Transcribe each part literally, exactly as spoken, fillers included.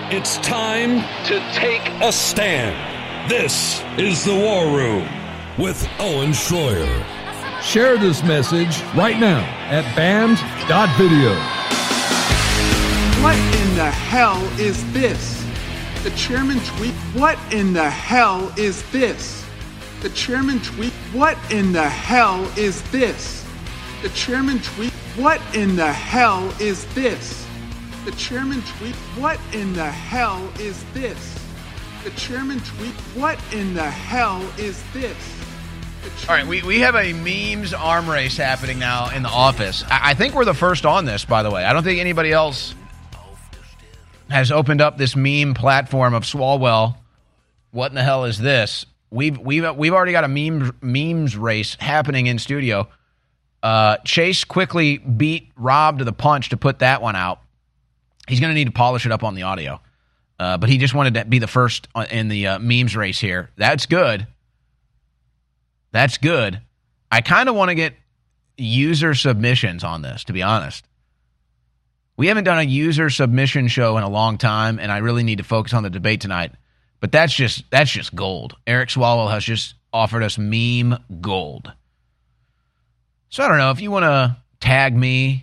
It's time to take a stand. This is The War Room with Owen Schroyer. Share this message right now at band dot video. What in the hell is this? The chairman tweet, what in the hell is this? The chairman tweet, what in the hell is this? The chairman tweet, what in the hell is this? The chairman tweet, what in the hell is this? The chairman tweet, what in the hell is this? All right, we, we have a memes arm race happening now in the office. I, I think we're the first on this, by the way. I don't think anybody else has opened up this meme platform of Swalwell. What in the hell is this? We've we've we've already got a meme memes race happening in studio. Uh, Chase quickly beat Rob to the punch to put that one out. He's going to need to polish it up on the audio, uh, but he just wanted to be the first in the uh, memes race here. That's good. That's good. I kind of want to get user submissions on this, to be honest. We haven't done a user submission show in a long time, and I really need to focus on the debate tonight. But that's just that's just gold. Eric Swalwell has just offered us meme gold. So I don't know, if you want to tag me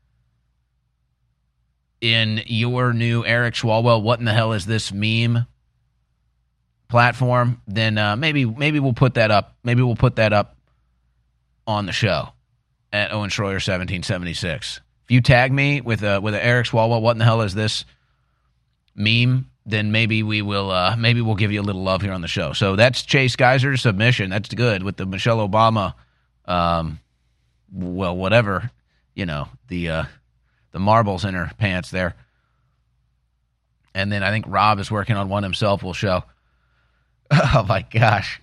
in your new Eric Swalwell, what in the hell is this meme platform, then uh, maybe maybe we'll put that up. Maybe we'll put that up on the show at Owen Schroyer seventeen seventy-six. If you tag me with a with an Eric Swalwell, what in the hell is this meme? Then maybe we will uh, maybe we'll give you a little love here on the show. So that's Chase Geiser's submission. That's good with the Michelle Obama, um, well, whatever, you know, the uh, the marbles in her pants there. And then I think Rob is working on one himself. We'll show. Oh my gosh.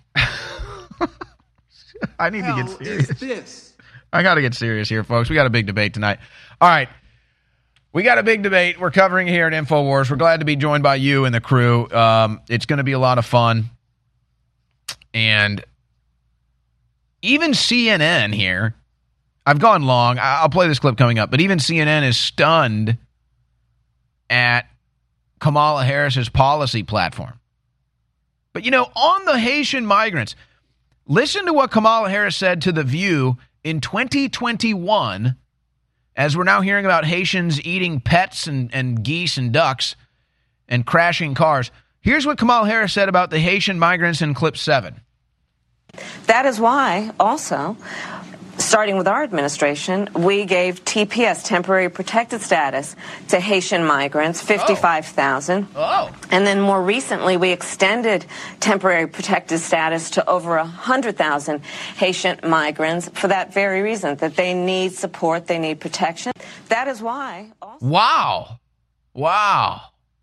I need to get serious. Is this? I got to get serious here, folks. We got a big debate tonight. All right. We got a big debate we're covering here at InfoWars. We're glad to be joined by you and the crew. Um, it's going to be a lot of fun. And even C N N here, I've gone long. I'll play this clip coming up, but even C N N is stunned at Kamala Harris's policy platform. But, you know, on the Haitian migrants, listen to what Kamala Harris said to The View in twenty twenty-one, as we're now hearing about Haitians eating pets and, and geese and ducks and crashing cars. Here's what Kamala Harris said about the Haitian migrants in clip seven. That is why, also, starting with our administration, we gave T P S, temporary protected status, to Haitian migrants, fifty-five thousand. Oh. And then more recently, we extended temporary protected status to over one hundred thousand Haitian migrants for that very reason, that they need support, they need protection. That is why. Also- wow. Wow.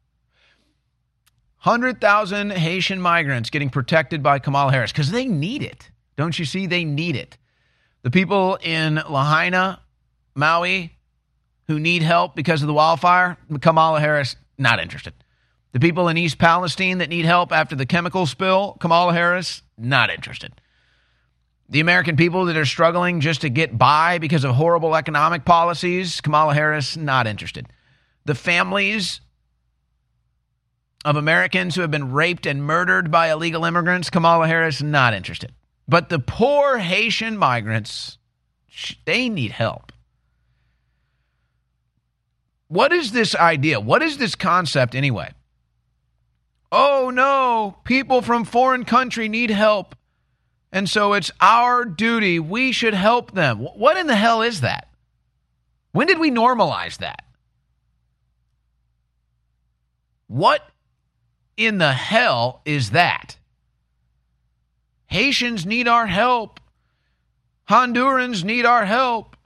one hundred thousand Haitian migrants getting protected by Kamala Harris because they need it. Don't you see? They need it. The people in Lahaina, Maui, who need help because of the wildfire, Kamala Harris, not interested. The people in East Palestine that need help after the chemical spill, Kamala Harris, not interested. The American people that are struggling just to get by because of horrible economic policies, Kamala Harris, not interested. The families of Americans who have been raped and murdered by illegal immigrants, Kamala Harris, not interested. But the poor Haitian migrants, they need help. What is this idea? What is this concept anyway? Oh no, people from foreign country need help. And so it's our duty. We should help them. What in the hell is that? When did we normalize that? What in the hell is that? Haitians need our help. Hondurans need our help.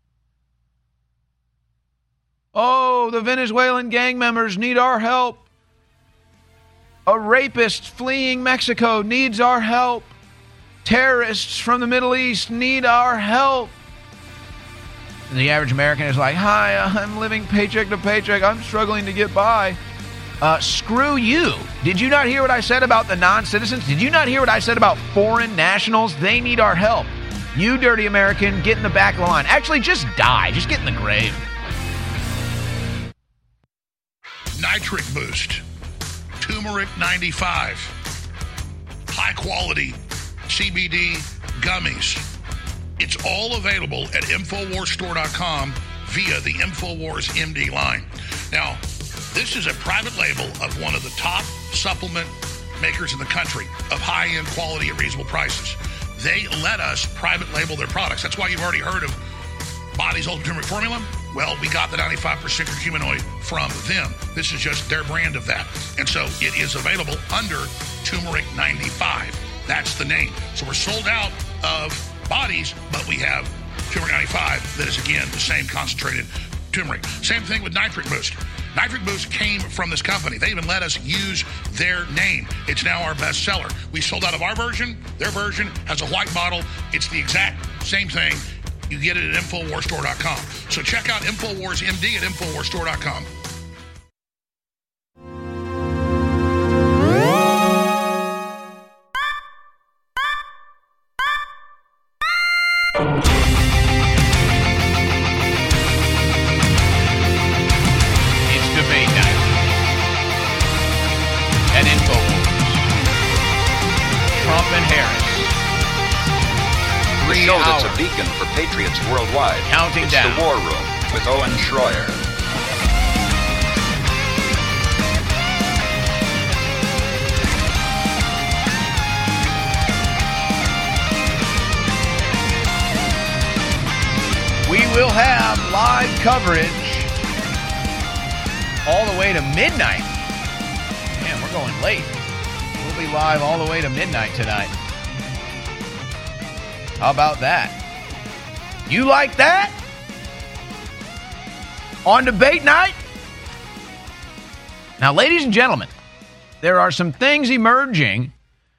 Oh, the Venezuelan gang members need our help. A rapist fleeing Mexico needs our help. Terrorists from the Middle East need our help. And the average American is like, hi, I'm living paycheck to paycheck. I'm struggling to get by. Uh, screw you. Did you not hear what I said about the non-citizens? Did you not hear what I said about foreign nationals? They need our help. You dirty American, get in the back of the line. Actually, just die. Just get in the grave. Nitric Boost. Turmeric ninety-five. High quality C B D gummies. It's all available at Infowars Store dot com via the Infowars M D line. Now, this is a private label of one of the top supplement makers in the country of high-end quality at reasonable prices. They let us private label their products. That's why you've already heard of Body's Ultimate Turmeric Formula. Well, we got the ninety-five percent curcuminoid from them. This is just their brand of that. And so it is available under Turmeric ninety-five. That's the name. So we're sold out of Bodies, but we have Turmeric ninety-five that is, again, the same concentrated turmeric. Same thing with Nitric Boost. Nitric Boost came from this company. They even let us use their name. It's now our best seller. We sold out of our version. Their version has a white bottle. It's the exact same thing. You get it at Infowars Store dot com. So check out Infowars M D at Infowars Store dot com. That's a beacon for patriots worldwide. Counting it's down. The War Room with Owen Schroyer. We will have live coverage all the way to midnight. Man, we're going late. We'll be live all the way to midnight tonight. How about that? You like that? On debate night? Now, ladies and gentlemen, there are some things emerging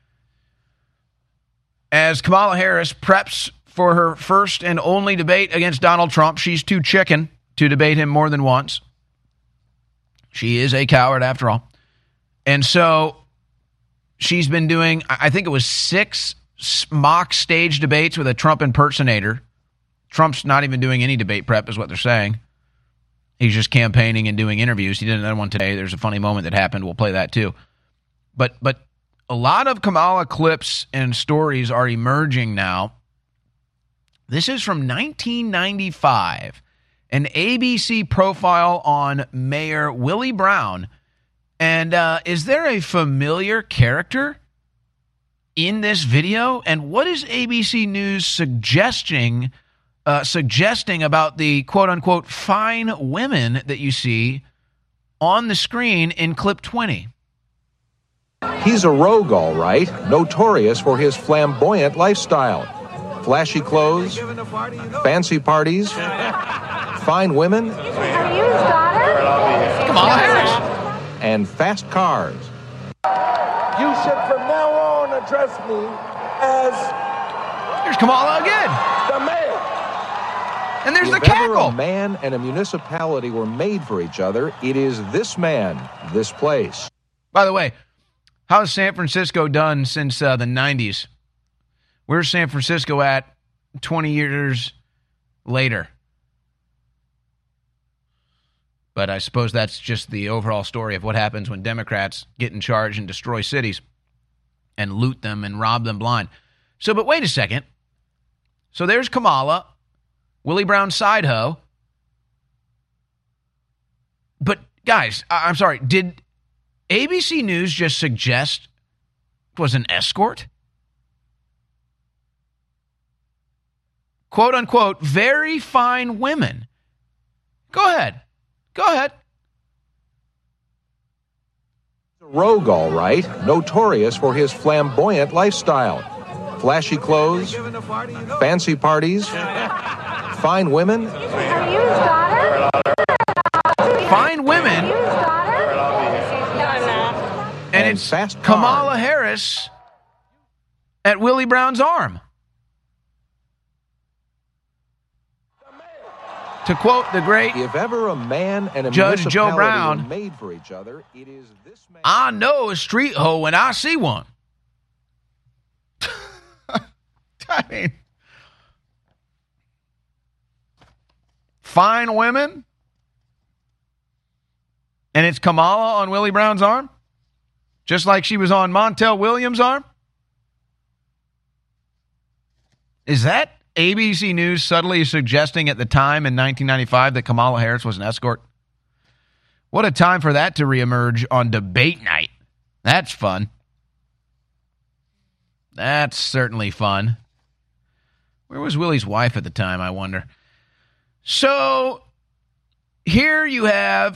as Kamala Harris preps for her first and only debate against Donald Trump. She's too chicken to debate him more than once. She is a coward after all. And so she's been doing, I think it was six mock stage debates with a Trump impersonator. Trump's not even doing any debate prep is what they're saying. He's just campaigning and doing interviews. He did another one today. There's a funny moment that happened. We'll play that too. But but a lot of Kamala clips and stories are emerging now. This is from nineteen ninety-five, an A B C profile on Mayor Willie Brown. And uh, is there a familiar character in this video? And what is A B C News suggesting uh, suggesting about the quote-unquote fine women that you see on the screen in clip twenty? He's a rogue, all right, notorious for his flamboyant lifestyle. Flashy clothes, fancy parties, fine women, Kamala Harris, and fast cars. You should from now on address me as... Here's Kamala again. The mayor. And there's if the cackle. Ever a man and a municipality were made for each other, it is this man, this place. By the way, how has San Francisco done since uh, the nineties? Where's San Francisco at twenty years later? But I suppose that's just the overall story of what happens when Democrats get in charge and destroy cities and loot them and rob them blind. So, but wait a second. So there's Kamala, Willie Brown side hoe. But guys, I- I'm sorry, did A B C News just suggest it was an escort? Quote unquote, very fine women. Go ahead. Go ahead. A rogue, all right, notorious for his flamboyant lifestyle. Flashy clothes, fancy parties, fine women. Fine women. And, And it's fast Kamala cars. Harris at Willie Brown's arm. To quote the great If ever a man and a Judge Joe municipality Brown, were made for each other, it is this man. I know a street hoe when I see one. I mean, fine women, and it's Kamala on Willie Brown's arm. Just like she was on Montel Williams' arm? Is that A B C News subtly suggesting at the time in nineteen ninety-five that Kamala Harris was an escort? What a time for that to reemerge on debate night. That's fun. That's certainly fun. Where was Willie's wife at the time, I wonder? So, here you have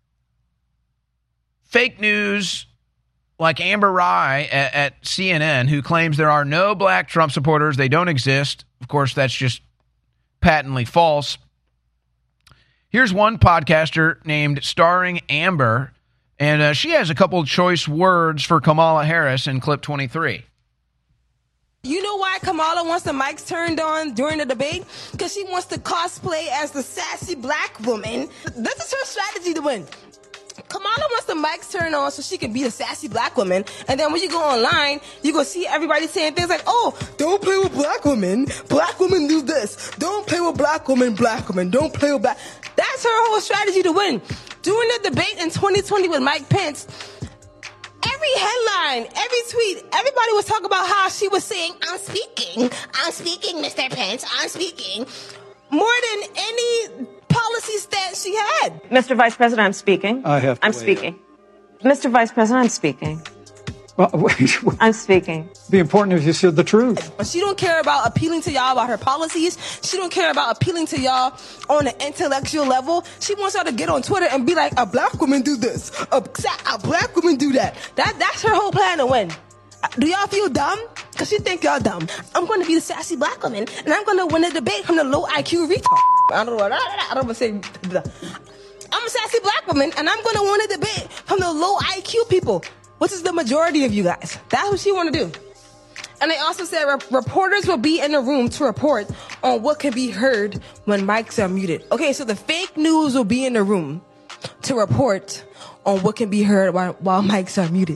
fake news like Amber Rye at, at C N N, who claims there are no black Trump supporters. They don't exist. Of course, that's just patently false. Here's one podcaster named Starring Amber, and uh, she has a couple of choice words for Kamala Harris in clip twenty-three. You know why Kamala wants the mics turned on during the debate? Because she wants to cosplay as the sassy black woman. This is her strategy to win. Kamala wants the mics turned on so she can be the sassy black woman. And then when you go online, you go see everybody saying things like, oh, don't play with black women. Black women do this. Don't play with black women, black women. Don't play with black. That's her whole strategy to win. During the debate in twenty twenty with Mike Pence, every headline, every tweet, everybody was talking about how she was saying, I'm speaking, I'm speaking, Mister Pence, I'm speaking, more than any policy stance she had. Mister Vice President, I'm speaking. I have to I'm speaking. In. Mister Vice President, I'm speaking. Well, wait, I'm speaking. Be important if you said the truth. She don't care about appealing to y'all about her policies. She don't care about appealing to y'all on an intellectual level. She wants y'all to get on Twitter and be like, a black woman do this, a, a black woman do that. That that's her whole plan to win. Do y'all feel dumb? Because she think y'all dumb. I'm going to be the sassy black woman, and I'm going to win the debate from the low I Q retard. I don't know. I don't want to say. I'm a sassy black woman, and I'm going to win the debate from the low I Q people, which is the majority of you guys. That's what she want to do. And they also said re- reporters will be in the room to report on what can be heard when mics are muted. Okay, so the fake news will be in the room to report on what can be heard while, while mics are muted.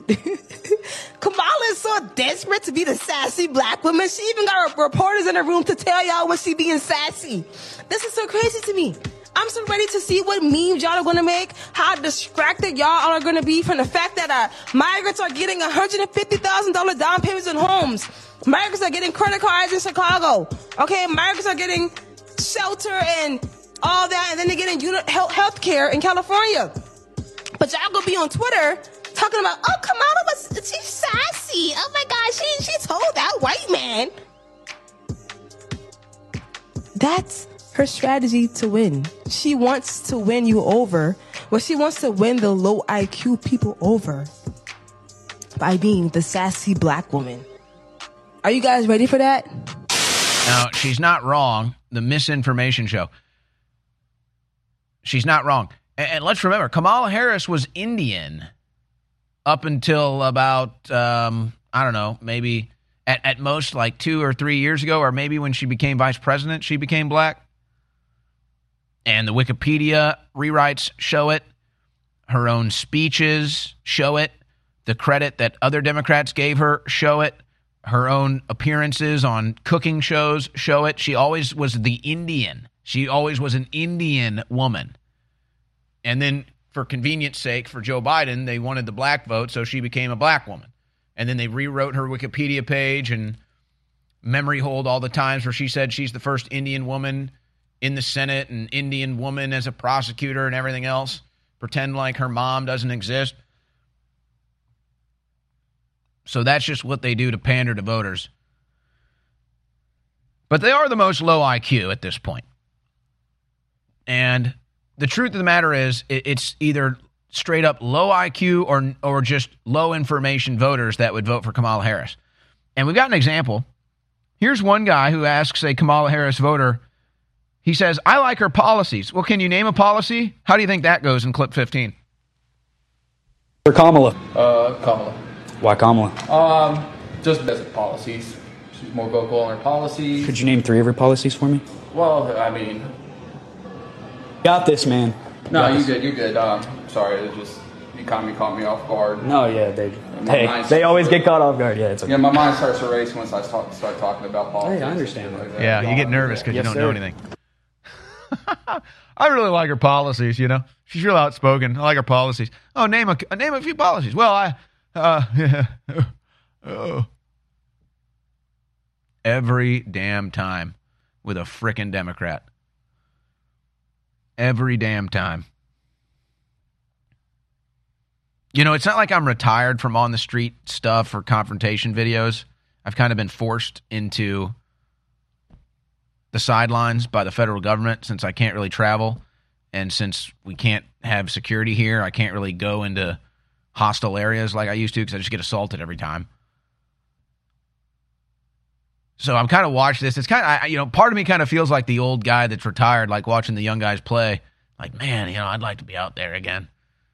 Kamala is so desperate to be the sassy black woman. She even got reporters in the room to tell y'all when she being sassy. This is so crazy to me. I'm so ready to see what memes y'all are going to make, how distracted y'all are going to be from the fact that uh, migrants are getting one hundred fifty thousand dollars down payments in homes. Migrants are getting credit cards in Chicago. Okay, migrants are getting shelter and all that, and then they're getting unit health care in California. But y'all going to be on Twitter talking about, oh, Kamala was, she's sassy. Oh my God, she, she told that white man. That's her strategy to win. She wants to win you over. Well, she wants to win the low I Q people over by being the sassy black woman. Are you guys ready for that? Now, she's not wrong. The misinformation show. She's not wrong. And, and let's remember, Kamala Harris was Indian up until about, um, I don't know, maybe at, at most like two or three years ago, or maybe when she became vice president, she became black. And the Wikipedia rewrites show it. Her own speeches show it. The credit that other Democrats gave her show it. Her own appearances on cooking shows show it. She always was the Indian. She always was an Indian woman. And then for convenience sake, for Joe Biden, they wanted the black vote, so she became a black woman. And then they rewrote her Wikipedia page and memory hold all the times where she said she's the first Indian woman in the Senate, an Indian woman as a prosecutor and everything else. Pretend like her mom doesn't exist. So that's just what they do to pander to voters. But they are the most low I Q at this point. And the truth of the matter is, it's either straight up low I Q or or just low information voters that would vote for Kamala Harris. And we've got an example. Here's one guy who asks a Kamala Harris voter, he says, I like her policies. Well, can you name a policy? How do you think that goes in clip fifteen? For Kamala. Uh, Kamala. Why Kamala? Um, just because of policies. She's more vocal on her policies. Could you name three of her policies for me? Well, I mean... Got this, man. No, you good, you're good. Um, sorry, it just, you kind of caught me off guard. No, yeah, they hey, they always get caught off guard. Yeah, it's okay. Yeah, my mind starts to race once I start, start talking about politics. Hey, I understand that. Like yeah, you get nervous because yes, you don't sir. know anything. I really like her policies, you know. She's real outspoken. I like her policies. Oh, name a name a few policies. Well, I Uh, yeah. Oh. Every damn time with a frickin' Democrat. Every damn time. You know, it's not like I'm retired from on the street stuff or confrontation videos. I've kind of been forced into the sidelines by the federal government since I can't really travel. And since we can't have security here, I can't really go into hostile areas like I used to because I just get assaulted every time. So I'm kind of watching this. It's kind of, you know, part of me kind of feels like the old guy that's retired, like watching the young guys play. Like, man, you know, I'd like to be out there again.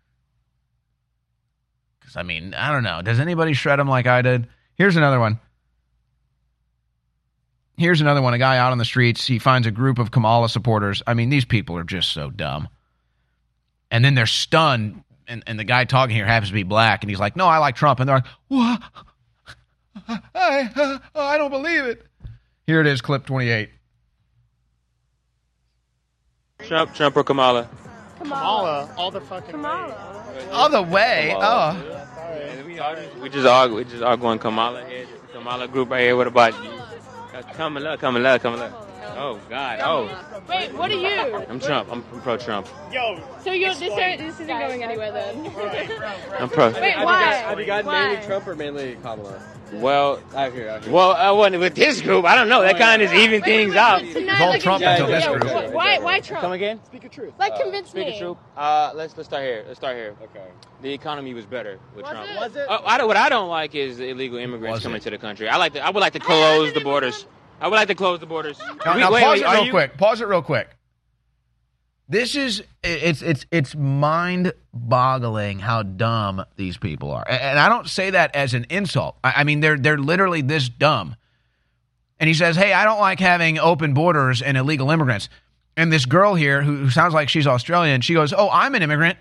Because, I mean, I don't know. Does anybody shred them like I did? Here's another one. Here's another one. A guy out on the streets. He finds a group of Kamala supporters. I mean, these people are just so dumb. And then they're stunned. And, and the guy talking here happens to be black. And he's like, no, I like Trump. And they're like, what? I, uh, I don't believe it. Here it is, clip twenty-eight. Trump, Trump or Kamala? Kamala. All the fucking Kamala. All the way. Kamala. Oh. We, all just, we just all we just all going Kamala here. Kamala group right here. What about you? Uh, Kamala, Kamala, Kamala. Oh God. Oh. Wait, what are you? I'm Trump. I'm pro Trump. Yo. So you're this, this isn't going anywhere then. I'm pro. Wait, why? Have you got Why? mainly Trump or mainly Kamala? Well, Out here, out here. well, I wasn't with this group. I don't know. That kind of is even things out. Tonight, all like, Trump yeah, until this yeah, group. Why? Why Trump? Come again? Speak of truth. Like, convince Speak me. of truth. Uh, let's let's start here. Let's start here. Okay. The economy was better with Was Trump. it? Was it? Uh, I don't, what I don't like is the illegal immigrants Was coming it? to the country. I like to, I would like to close the borders. I would like to close the borders. Now, We- now wait, pause wait, it are real you- quick. Pause it real quick. This is it's it's mind-boggling how dumb these people are, and, and I don't say that as an insult. I, I mean they're they're literally this dumb. And he says, "Hey, I don't like having open borders and illegal immigrants." And this girl here, who, who sounds like she's Australian, she goes, "Oh, I'm an immigrant."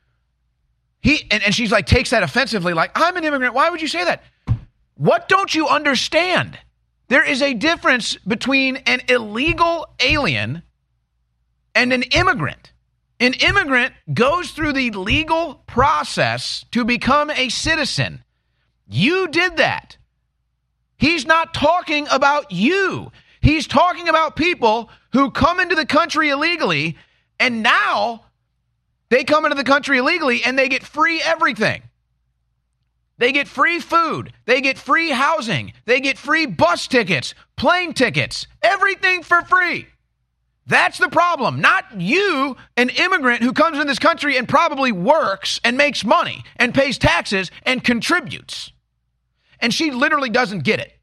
He and, and she's like takes that offensively, like, "I'm an immigrant. Why would you say that?" What don't you understand? There is a difference between an illegal alien and an immigrant. An immigrant goes through the legal process to become a citizen. You did that. He's not talking about you. He's talking about people who come into the country illegally, and now they come into the country illegally and they get free everything. They get free food. They get free housing. They get free bus tickets, plane tickets, everything for free. That's the problem. Not you, an immigrant who comes in this country and probably works and makes money and pays taxes and contributes. And she literally doesn't get it.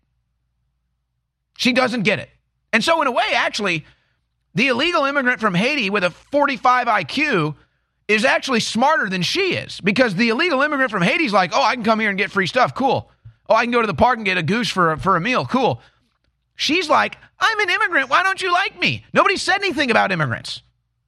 She doesn't get it. And so in a way, actually, the illegal immigrant from Haiti with a forty-five I Q is actually smarter than she is, because the illegal immigrant from Haiti is like, oh, I can come here and get free stuff. Cool. Oh, I can go to the park and get a goose for a, for a meal. Cool. She's like, I'm an immigrant. Why don't you like me? Nobody said anything about immigrants.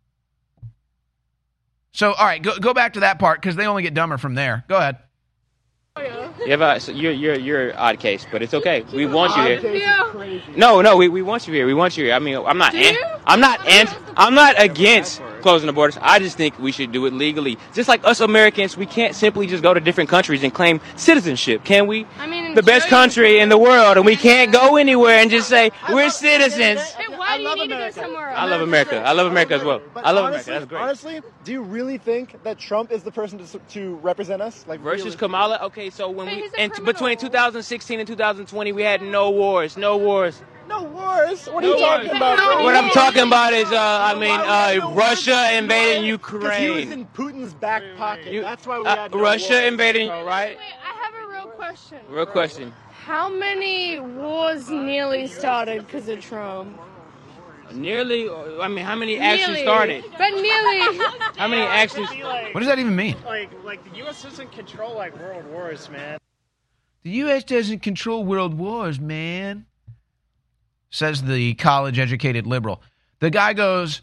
So, all right, go, go back to that part because they only get dumber from there. Go ahead. You have a, so you're you're you're an odd case, but it's okay. We want you Odd here. case. No, no, we, we want you here. We want you here. I mean, I'm not Do an, you? I'm not an, I'm not against closing the borders. I just think we should do it legally. Just like us Americans, we can't simply just go to different countries and claim citizenship, can we? I mean, The best sure you- country in the world, and we can't go anywhere and just say we're citizens. Hey, why do you need to go somewhere else? I love America. I love America as well. But I love honestly, America. That's great. Honestly, do you really think that Trump is the person to, to represent us? Like Versus really? Kamala. Okay, so when But we he's a and criminal. between two thousand sixteen and two thousand twenty, we had no wars, no wars. No wars. What are No you talking wars. about? No What I'm talking about is, uh, I mean, Why uh, would we have no Russia invading Because he was Ukraine. in Putin's back pocket. You- That's why we Uh, had no Russia wars. invading, right? Wait, I have a real question. Real question. How many wars nearly started because of Trump? Nearly, I mean, how many actually Nearly. started? But nearly. How many actually? What does that even mean? Like, like the U S doesn't control like world wars, man. The U S doesn't control world wars, man, says the college-educated liberal. The guy goes,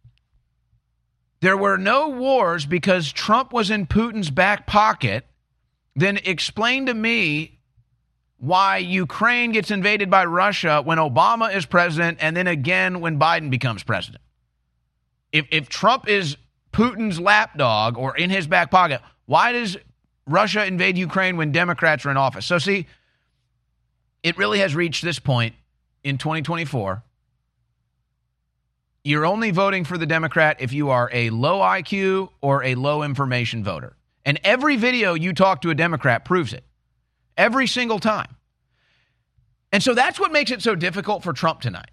there were no wars because Trump was in Putin's back pocket. Then explain to me why Ukraine gets invaded by Russia when Obama is president and then again when Biden becomes president. If, if Trump is Putin's lapdog or in his back pocket, why does Russia invade Ukraine when Democrats are in office. So see, it really has reached this point in twenty twenty-four. You're only voting for the Democrat if you are a low I Q or a low information voter. And every video you talk to a Democrat proves it. Every single time. And so that's what makes it so difficult for Trump tonight.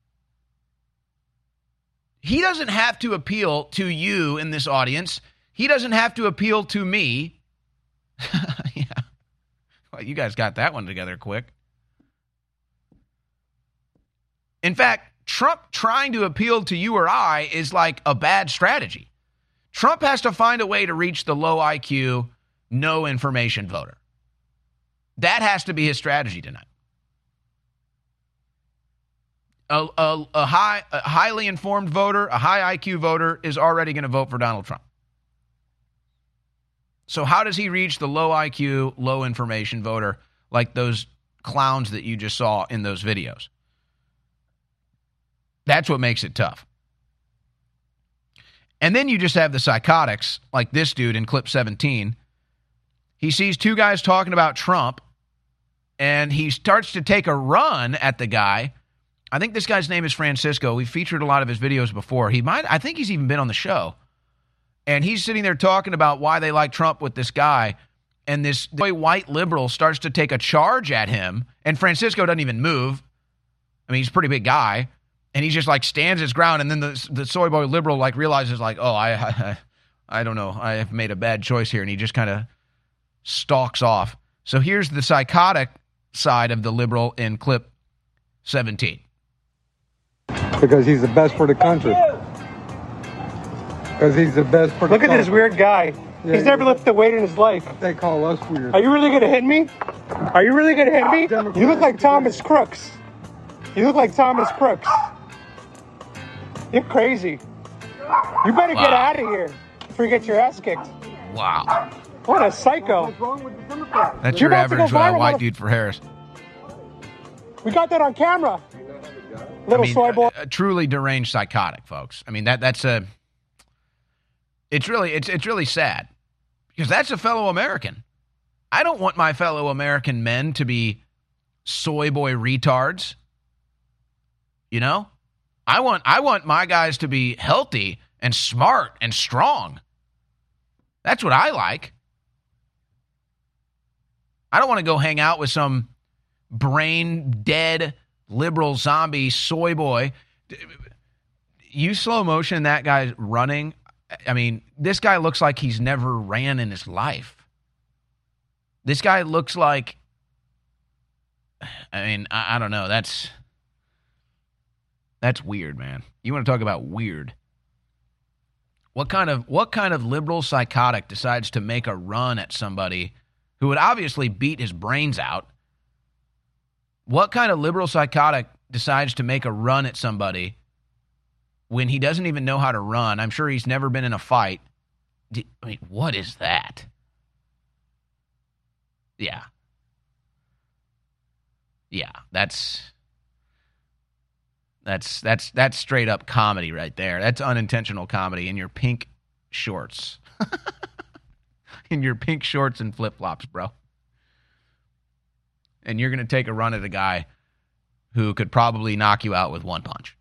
He doesn't have to appeal to you in this audience. He doesn't have to appeal to me. Yeah. Well, you guys got that one together quick. In fact, Trump trying to appeal to you or I is like a bad strategy. Trump has to find a way to reach the low I Q, no information voter. That has to be his strategy tonight. A, a, a, high, a highly informed voter, a high I Q voter is already going to vote for Donald Trump. So how does he reach the low I Q, low information voter like those clowns that you just saw in those videos? That's what makes it tough. And then you just have the psychotics, like this dude in clip seventeen. He sees two guys talking about Trump, and he starts to take a run at the guy. I think this guy's name is Francisco. We've featured a lot of his videos before. He might, I think he's even been on the show. And he's sitting there talking about why they like Trump with this guy. And this white liberal starts to take a charge at him. And Francisco doesn't even move. I mean, he's a pretty big guy. And he just like stands his ground. And then the, the soy boy liberal like realizes like, oh, I, I, I don't know. I have made a bad choice here. And he just kind of stalks off. So here's the psychotic side of the liberal in clip seventeen. Because he's the best for the country. Because he's the best for the Look country. at this weird guy. Yeah, He's never lifted a weight in his life. They call us weird. Are you really going to hit me? Are you really going to hit me? You look like Thomas Crooks. You look like Thomas Crooks. You're crazy. You better Wow. get out of here before you get your ass kicked. Wow. What a psycho. What's wrong with the Democrats? That's You're your about to go average uh, viral, white mother- dude for Harris. We got that on camera. Little I mean, soy boy. a, a truly deranged psychotic, folks. I mean, that that's a. It's really it's it's really sad because that's a fellow American. I don't want my fellow American men to be soy boy retards. You know, I want I want my guys to be healthy and smart and strong. That's what I like. I don't want to go hang out with some brain dead liberal zombie soy boy. You slow motion that guy's running. I mean, this guy looks like he's never ran in his life. This guy looks like, I mean, I, I don't know. That's, that's weird, man. You want to talk about weird. What kind of, what kind of liberal psychotic decides to make a run at somebody who would obviously beat his brains out? What kind of liberal psychotic decides to make a run at somebody when he doesn't even know how to run? I'm sure he's never been in a fight. I mean, what is that? Yeah. Yeah, that's that's that's that's straight up comedy right there. That's unintentional comedy in your pink shorts. In your pink shorts and flip-flops, bro. And you're going to take a run at a guy who could probably knock you out with one punch.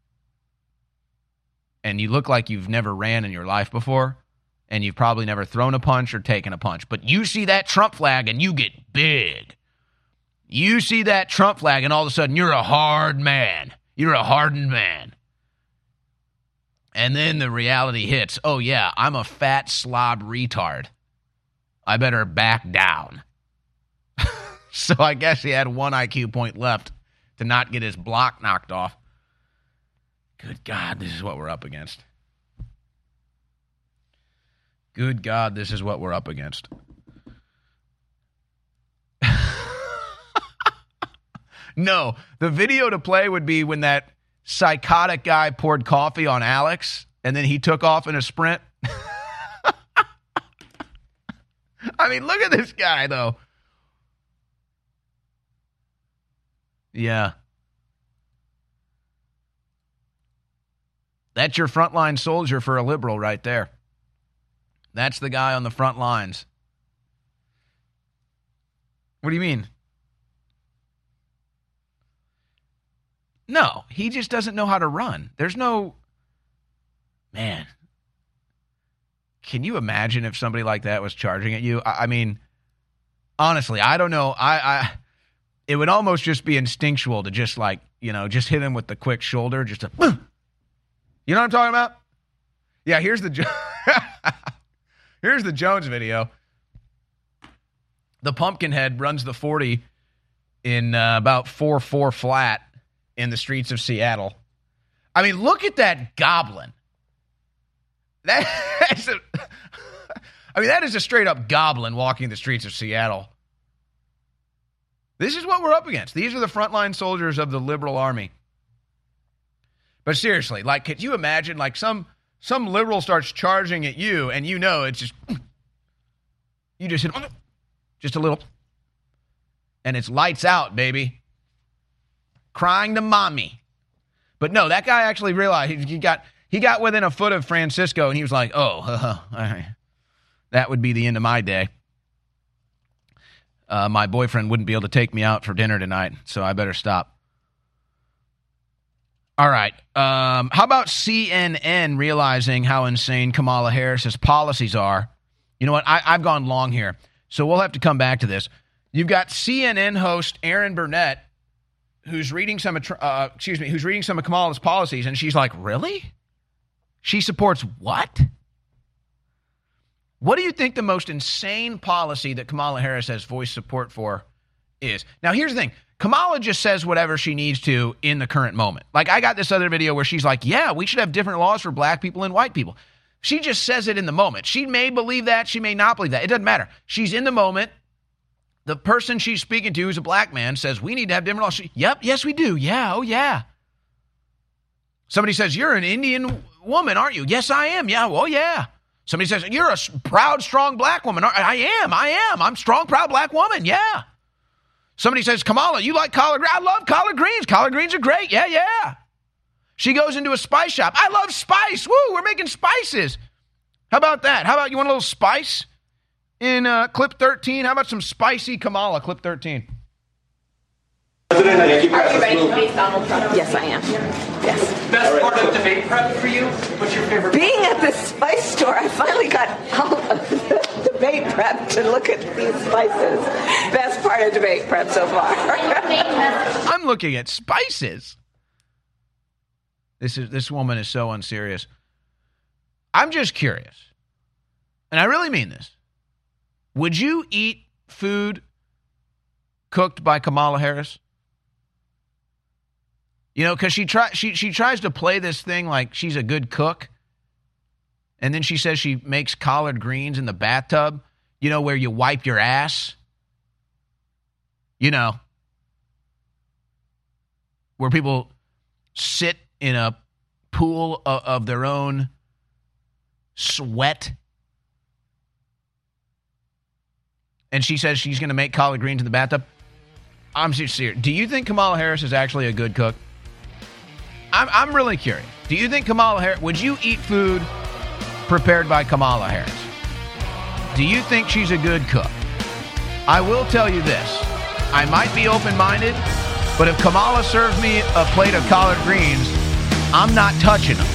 And you look like you've never ran in your life before, and you've probably never thrown a punch or taken a punch. But you see that Trump flag, and you get big. You see that Trump flag, and all of a sudden, you're a hard man. You're a hardened man. And then the reality hits. Oh, yeah, I'm a fat slob retard. I better back down. So I guess he had one I Q point left to not get his block knocked off. Good God, this is what we're up against. Good God, this is what we're up against. No, the video to play would be when that psychotic guy poured coffee on Alex and then he took off in a sprint. I mean, look at this guy, though. Yeah. That's your frontline soldier for a liberal right there. That's the guy on the front lines What do you mean? No, he just doesn't know how to run. There's no... Man. Can you imagine if somebody like that was charging at you? I, I mean, honestly, I don't know. I, I, it would almost just be instinctual to just like, you know, just hit him with the quick shoulder, just a... You know what I'm talking about? Yeah, here's the jo- here's the Jones video. The Pumpkinhead runs the forty in uh, about four four flat in the streets of Seattle. I mean, look at that goblin. That, that's a, I mean, that is a straight up goblin walking the streets of Seattle. This is what we're up against. These are the frontline soldiers of the liberal army. But seriously, like, could you imagine, like, some some liberal starts charging at you, and you know it's just, you just hit, just a little, and it's lights out, baby. Crying to mommy. But no, that guy actually realized, he, he got he got within a foot of Francisco, and he was like, oh, uh, uh, that would be the end of my day. Uh, my boyfriend wouldn't be able to take me out for dinner tonight, so I better stop. All right. Um, how about C N N realizing how insane Kamala Harris's policies are? You know what? I, I've gone long here, so we'll have to come back to this. You've got C N N host Erin Burnett, who's reading some, uh, excuse me, who's reading some of Kamala's policies, and she's like, "Really? She supports what? What do you think the most insane policy that Kamala Harris has voiced support for is?" Now, here's the thing. Kamala just says whatever she needs to in the current moment. Like, I got this other video where she's like, yeah, we should have different laws for black people and white people. She just says it in the moment. She may believe that. She may not believe that. It doesn't matter. She's in the moment. The person she's speaking to, who's a black man, says, we need to have different laws. She, yep, yes, we do. Yeah, oh, yeah. Somebody says, you're an Indian woman, aren't you? Yes, I am. Yeah, oh, yeah. Somebody says, you're a proud, strong black woman. I am. I am. I'm a strong, proud black woman. Yeah. Somebody says, Kamala, you like collard greens? I love collard greens. Collard greens are great. Yeah, yeah. She goes into a spice shop. I love spice. Woo, we're making spices. How about that? How about you want a little spice in uh, clip thirteen? How about some spicy Kamala, clip thirteen? Are you ready to meet Donald Trump? Yes, I am. Yes. Best part of debate prep for you? What's your favorite? Being at the spice store, I finally got out of the debate prep to look at these spices. Best part of debate prep so far. I'm looking at spices. This is this woman is so unserious. I'm just curious, and I really mean this. Would you eat food cooked by Kamala Harris? You know, because she try she she tries to play this thing like she's a good cook, and then she says she makes collard greens in the bathtub. You know, where you wipe your ass. You know, where people sit in a pool of, of their own sweat. And she says she's going to make collard greens in the bathtub. I'm serious. Do you think Kamala Harris is actually a good cook? I'm I'm really curious. Do you think Kamala Harris, would you eat food prepared by Kamala Harris? Do you think she's a good cook? I will tell you this. I might be open-minded, but if Kamala serves me a plate of collard greens, I'm not touching them.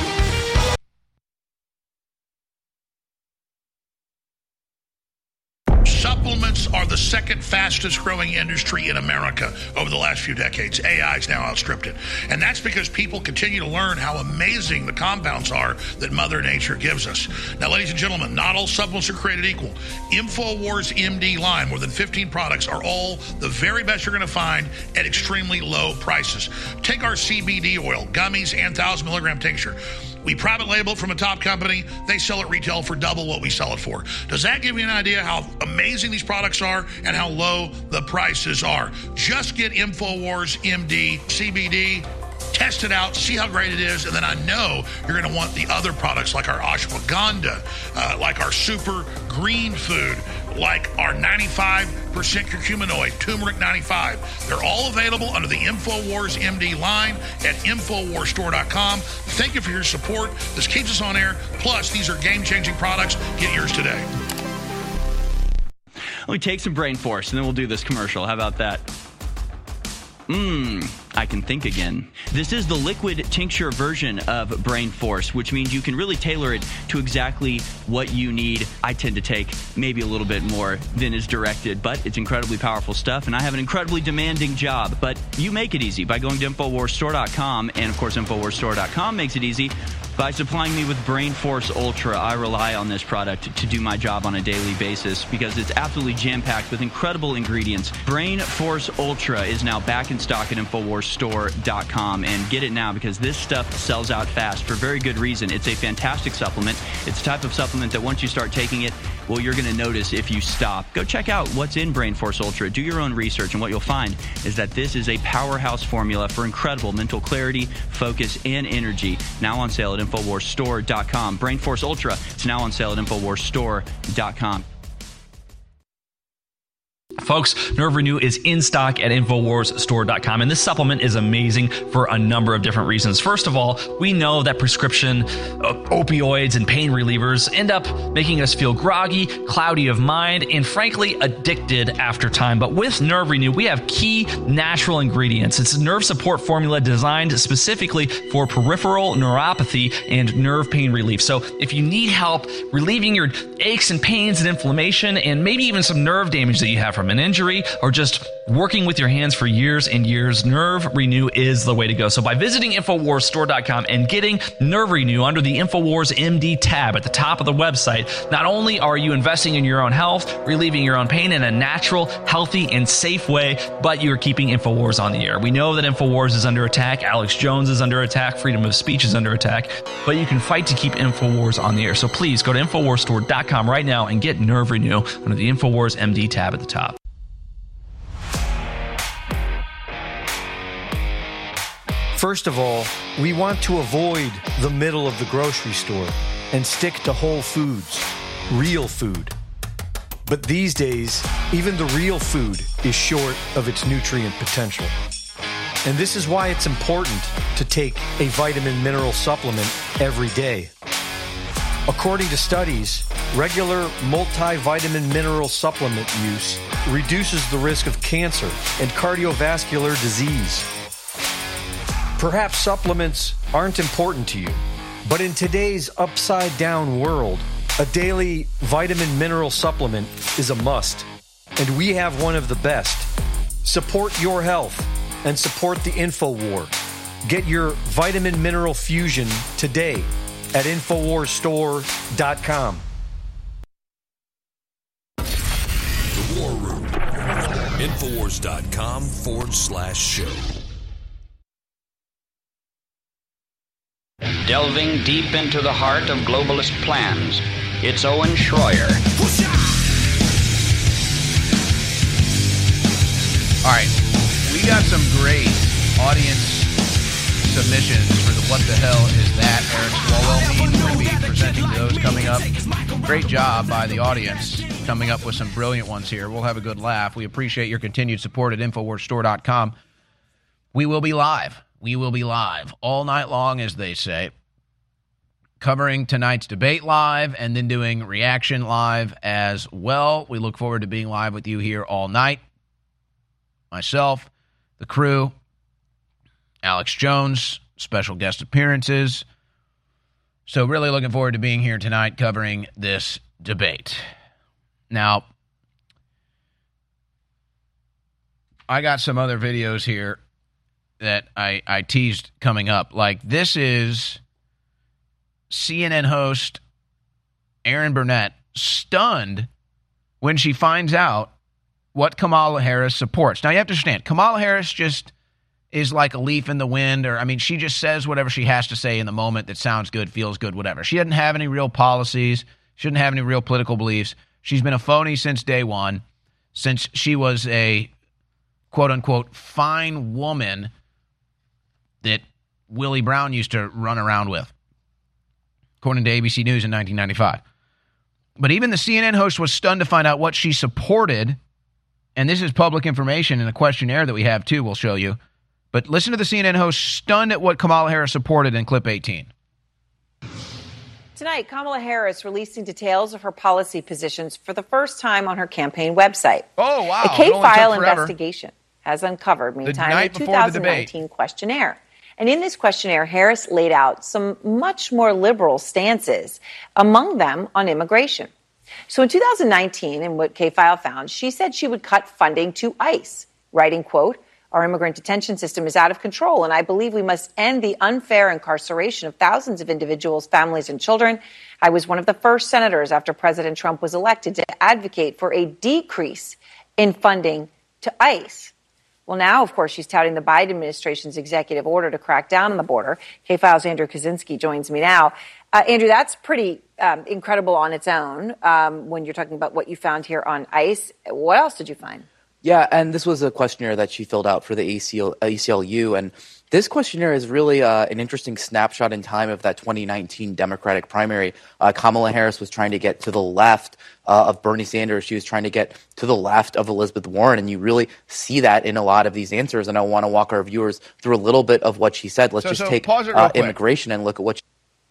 Supplements are the second fastest growing industry in America over the last few decades. A I's now outstripped it. And that's because people continue to learn how amazing the compounds are that Mother Nature gives us. Now, ladies and gentlemen, not all supplements are created equal. InfoWars M D line, more than fifteen products, are all the very best you're going to find at extremely low prices. Take our C B D oil, gummies, and one thousand milligram tincture. We private label it from a top company. They sell it retail for double what we sell it for. Does that give you an idea how amazing these products are and how low the prices are? Just get InfoWars M D C B D. Test it out, see how great it is, and then I know you're going to want the other products like our ashwagandha, uh, like our super green food, like our ninety-five percent curcuminoid, turmeric ninety-five. They're all available under the InfoWars M D line at Infowars Store dot com. Thank you for your support. This keeps us on air. Plus, these are game-changing products. Get yours today. Let me take some Brain Force, and then we'll do this commercial. How about that? Mmm, I can think again. This is the liquid tincture version of Brain Force, which means you can really tailor it to exactly what you need. I tend to take maybe a little bit more than is directed, but it's incredibly powerful stuff, and I have an incredibly demanding job. But you make it easy by going to Infowars Store dot com, and of course Infowars Store dot com makes it easy by supplying me with Brain Force Ultra. I rely on this product to do my job on a daily basis because it's absolutely jam-packed with incredible ingredients. Brain Force Ultra is now back in stock at Infowars Store dot com, and get it now because this stuff sells out fast for very good reason. It's a fantastic supplement. It's a type of supplement that once you start taking it, well, you're going to notice if you stop. Go check out what's in Brain Force Ultra. Do your own research, and what you'll find is that this is a powerhouse formula for incredible mental clarity, focus, and energy. Now on sale at Infowars Store dot com. Brain Force Ultra is now on sale at Infowars Store dot com. Folks, Nerve Renew is in stock at Infowars Store dot com, and this supplement is amazing for a number of different reasons. First of all, we know that prescription uh, opioids and pain relievers end up making us feel groggy, cloudy of mind, and frankly, addicted after time. But with Nerve Renew, we have key natural ingredients. It's a nerve support formula designed specifically for peripheral neuropathy and nerve pain relief. So if you need help relieving your aches and pains and inflammation, and maybe even some nerve damage that you have from an injury or just working with your hands for years and years, Nerve Renew is the way to go. So by visiting Infowars Store dot com and getting Nerve Renew under the Infowars M D tab at the top of the website, not only are you investing in your own health, relieving your own pain in a natural, healthy, and safe way, but you're keeping Infowars on the air. We know that Infowars is under attack, Alex Jones is under attack, freedom of speech is under attack, but you can fight to keep Infowars on the air. So please go to Infowars Store dot com right now and get Nerve Renew under the Infowars M D tab at the top. First of all, we want to avoid the middle of the grocery store and stick to whole foods, real food. But these days, even the real food is short of its nutrient potential. And this is why it's important to take a vitamin mineral supplement every day. According to studies, regular multivitamin mineral supplement use reduces the risk of cancer and cardiovascular disease. Perhaps supplements aren't important to you, but in today's upside-down world, a daily vitamin mineral supplement is a must, and we have one of the best. Support your health and support the InfoWar. Get your vitamin mineral fusion today at Infowars Store dot com. The War Room. Infowars dot com forward slash show. Delving deep into the heart of globalist plans, it's Owen Schroyer. All right, we got some great audience submissions for the What the Hell Is That Eric Swalwell meme. We're going to be presenting those coming up. Great job by the audience coming up with some brilliant ones here. We'll have a good laugh. We appreciate your continued support at Infowars Store dot com. We will be live. We will be live all night long, as they say, covering tonight's debate live and then doing reaction live as well. We look forward to being live with you here all night. Myself, the crew, Alex Jones, special guest appearances. So really looking forward to being here tonight covering this debate. Now, I got some other videos here that I, I teased coming up. Like, this is C N N host Erin Burnett stunned when she finds out what Kamala Harris supports. Now, you have to understand, Kamala Harris just is like a leaf in the wind, or, I mean, she just says whatever she has to say in the moment that sounds good, feels good, whatever. She doesn't have any real policies, shouldn't have any real political beliefs. She's been a phony since day one, since she was a quote-unquote fine woman that Willie Brown used to run around with, according to A B C News in nineteen ninety-five. But even the C N N host was stunned to find out what she supported, and this is public information in a questionnaire that we have too, we'll show you. But listen to the C N N host stunned at what Kamala Harris supported in clip eighteen. Tonight, Kamala Harris releasing details of her policy positions for the first time on her campaign website. Oh, wow. A It only K-file took forever. investigation has uncovered, meantime, night the before the two thousand nineteen questionnaire. And in this questionnaire, Harris laid out some much more liberal stances, among them on immigration. So in two thousand nineteen, in what K-file found, she said she would cut funding to ICE, writing, quote, "Our immigrant detention system is out of control, and I believe we must end the unfair incarceration of thousands of individuals, families, and children. I was one of the first senators after President Trump was elected to advocate for a decrease in funding to ICE." Well, now, of course, she's touting the Biden administration's executive order to crack down on the border. K-file's Andrew Kaczynski joins me now. Uh, Andrew, that's pretty um, incredible on its own um, when you're talking about what you found here on ICE. What else did you find? Yeah, and this was a questionnaire that she filled out for the A C L U, and this questionnaire is really uh, an interesting snapshot in time of that twenty nineteen Democratic primary. Uh, Kamala Harris was trying to get to the left uh, of Bernie Sanders. She was trying to get to the left of Elizabeth Warren, and you really see that in a lot of these answers. And I want to walk our viewers through a little bit of what she said. Let's So- just so take pause it real uh, quick. immigration and look at what she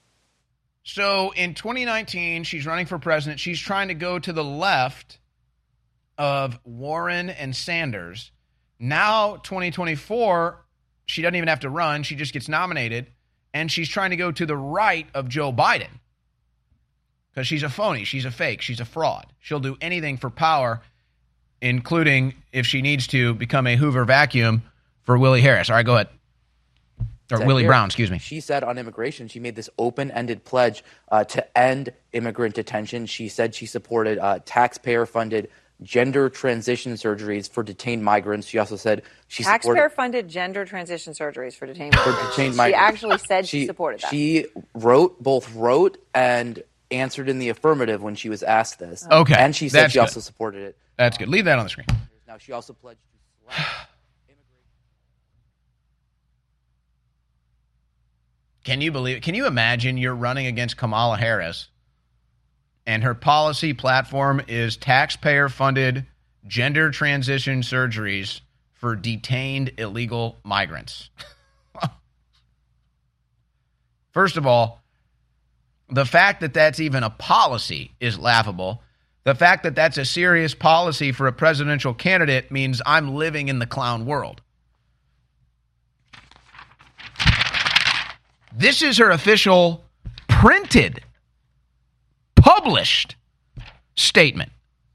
So in twenty nineteen, she's running for president. She's trying to go to the left of Warren and Sanders. Now, twenty twenty-four, she doesn't even have to run. She just gets nominated. And she's trying to go to the right of Joe Biden. Because she's a phony. She's a fake. She's a fraud. She'll do anything for power, including, if she needs to, become a Hoover vacuum for Willie Harris. All right, go ahead. Or said Willie here. Brown, excuse me. She said on immigration, she made this open-ended pledge uh, to end immigrant detention. She said she supported uh, taxpayer-funded gender transition surgeries for detained migrants. She also said she supported Taxpayer-funded gender transition surgeries for detained for migrants. detained She migrants. actually said she, supported that. She wrote, both wrote and answered in the affirmative when she was asked this. Okay, And she said that's she good. also supported it. That's good. Leave that on the screen. Now, she also pledged to slash Can you believe it? Can you imagine you're running against Kamala Harris and her policy platform is taxpayer-funded gender transition surgeries for detained illegal migrants? First of all, the fact that that's even a policy is laughable. The fact that that's a serious policy for a presidential candidate means I'm living in the clown world. This is her official printed, published statement.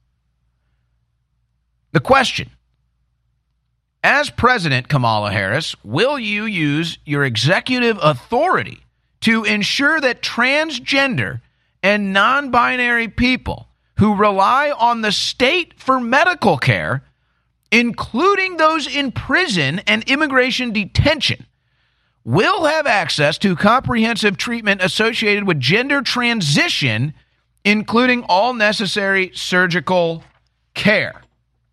The question: as President Kamala Harris, will you use your executive authority to ensure that transgender and non-binary people who rely on the state for medical care, including those in prison and immigration detention, will have access to comprehensive treatment associated with gender transition, including all necessary surgical care?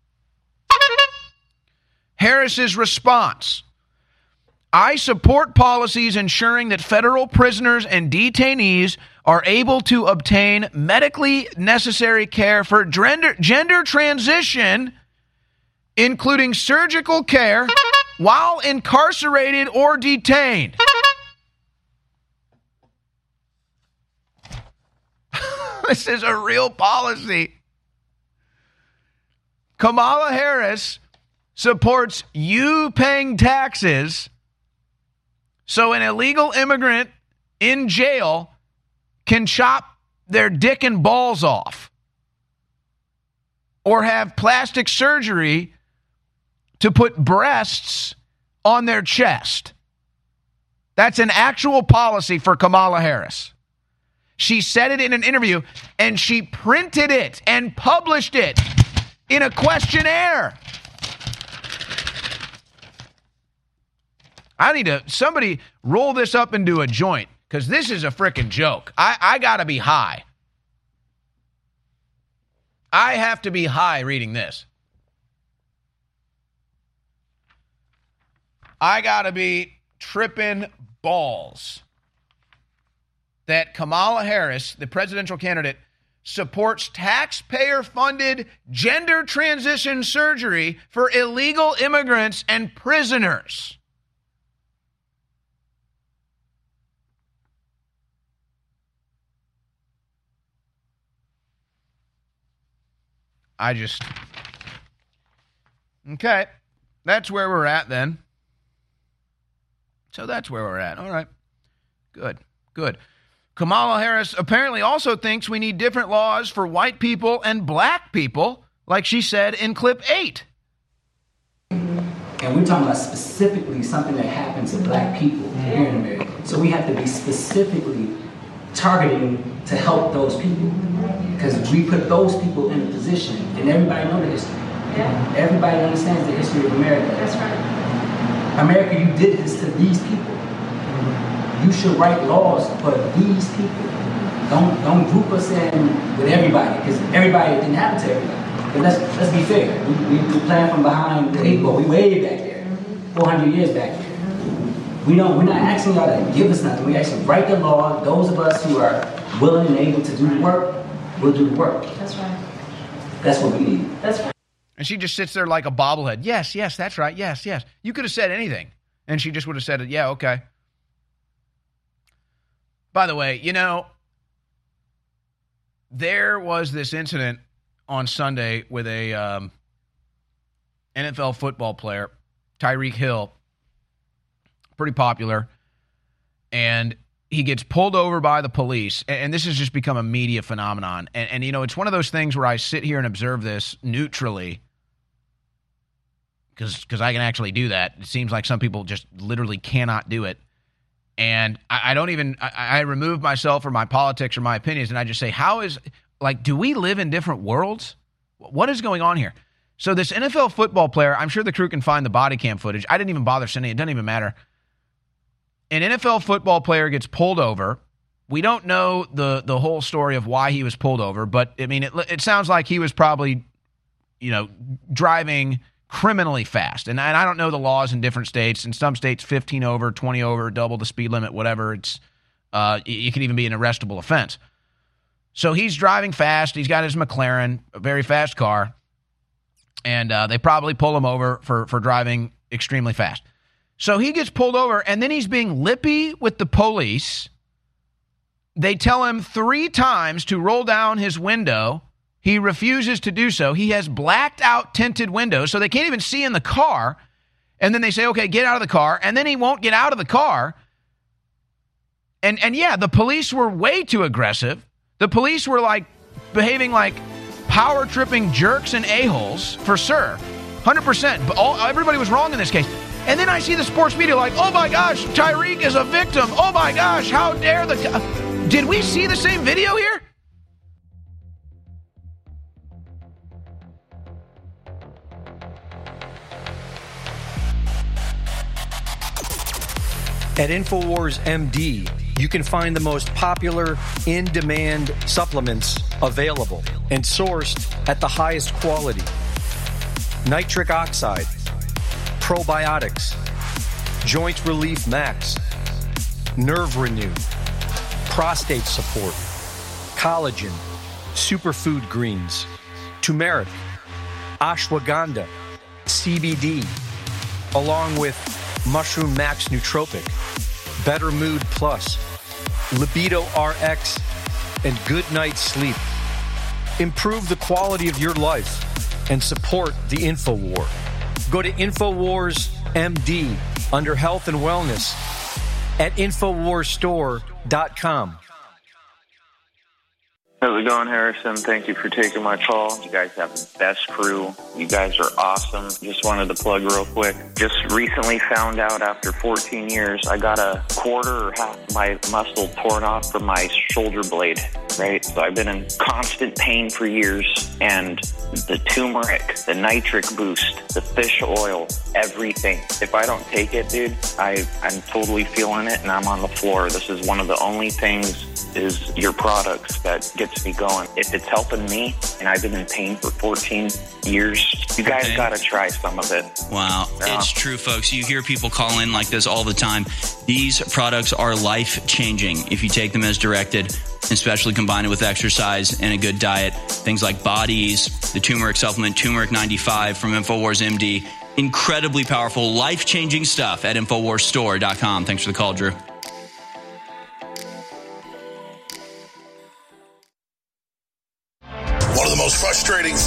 Harris's response: I support policies ensuring that federal prisoners and detainees are able to obtain medically necessary care for gender, gender transition, including surgical care, while incarcerated or detained. This is a real policy. Kamala Harris supports you paying taxes so an illegal immigrant in jail can chop their dick and balls off or have plastic surgery to put breasts on their chest. That's an actual policy for Kamala Harris. She said it in an interview, and she printed it and published it in a questionnaire. I need to, somebody roll this up into a joint, because this is a freaking joke. I, I got to be high. I have to be high reading this. I got to be tripping balls that Kamala Harris, the presidential candidate, supports taxpayer-funded gender transition surgery for illegal immigrants and prisoners. I just... Okay. That's where we're at then. So that's where we're at. All right. Good. Good. Kamala Harris apparently also thinks we need different laws for white people and black people, like she said in clip eight. And we're talking about specifically something that happens to black people here in America. So we have to be specifically targeting to help those people. Because we put those people in a position, and everybody knows the history. Yeah. Everybody understands the history of America. That's right. America, you did this to these people. You should write laws for these people. Don't don't group us in with everybody, because everybody didn't happen to everybody. But let's let's be fair. We, we, we plan from behind the eight ball. We way back there, four hundred years back there. We don't. We're not asking y'all to give us nothing. We actually write the law. Those of us who are willing and able to do the work, will do the work. That's right. That's what we need. That's right. And she just sits there like a bobblehead. Yes, yes, that's right. Yes, yes. You could have said anything, and she just would have said, yeah, okay. By the way, you know, there was this incident on Sunday with a um, N F L football player, Tyreek Hill, pretty popular, and he gets pulled over by the police, and, and this has just become a media phenomenon. And, and, you know, it's one of those things where I sit here and observe this neutrally, because because I can actually do that. It seems like some people just literally cannot do it. And I, I don't even, I, I remove myself from my politics or my opinions, and I just say, how is, like, do we live in different worlds? What is going on here? So this N F L football player, I'm sure the crew can find the body cam footage. I didn't even bother sending it. It doesn't even matter. An N F L football player gets pulled over. We don't know the the whole story of why he was pulled over, but, I mean, it, it sounds like he was probably, you know, driving criminally fast. And, and I don't know the laws in different states. In some states, fifteen over, twenty over, double the speed limit, whatever. It's uh, it can even be an arrestable offense. So he's driving fast. He's got his McLaren, a very fast car, and uh, they probably pull him over for, for driving extremely fast. So he gets pulled over, and then he's being lippy with the police. They tell him three times to roll down his window. He refuses to do so. He has blacked out tinted windows, so they can't even see in the car. And then they say, okay, get out of the car. And then he won't get out of the car. And, and yeah, the police were way too aggressive. The police were like behaving like power tripping jerks and a-holes, for sure. one hundred percent. But all, everybody was wrong in this case. And then I see the sports media like, oh my gosh, Tyreek is a victim. Oh my gosh, how dare the... Did we see the same video here? At InfoWars M D, you can find the most popular in-demand supplements available and sourced at the highest quality. Nitric oxide, probiotics, joint relief max, nerve renew, prostate support, collagen, superfood greens, turmeric, ashwagandha, C B D, along with Mushroom Max Nootropic, Better Mood Plus, Libido R X, and Good Night Sleep. Improve the quality of your life and support the InfoWar. Go to InfoWars M D under Health and Wellness at InfoWars Store dot com. How's it going, Harrison? Thank you for taking my call. You guys have the best crew. You guys are awesome. Just wanted to plug real quick. Just recently found out after fourteen years, I got a quarter or half my muscle torn off from my shoulder blade, right? So I've been in constant pain for years, and the turmeric, the nitric boost, the fish oil, everything. If I don't take it, dude, I, I'm totally feeling it, and I'm on the floor. This is one of the only things is your products that gets me going. If it's helping me, and I've been in pain for fourteen years, you guys okay. got to try some of it. Wow. Yeah. It's true, folks. You hear people call in like this all the time. These products are life-changing if you take them as directed, especially combined with exercise and a good diet. Things like Bodies, the turmeric supplement, Turmeric ninety-five from InfoWars M D. Incredibly powerful, life-changing stuff at InfoWars Store dot com. Thanks for the call, Drew. One of the most frustrating things about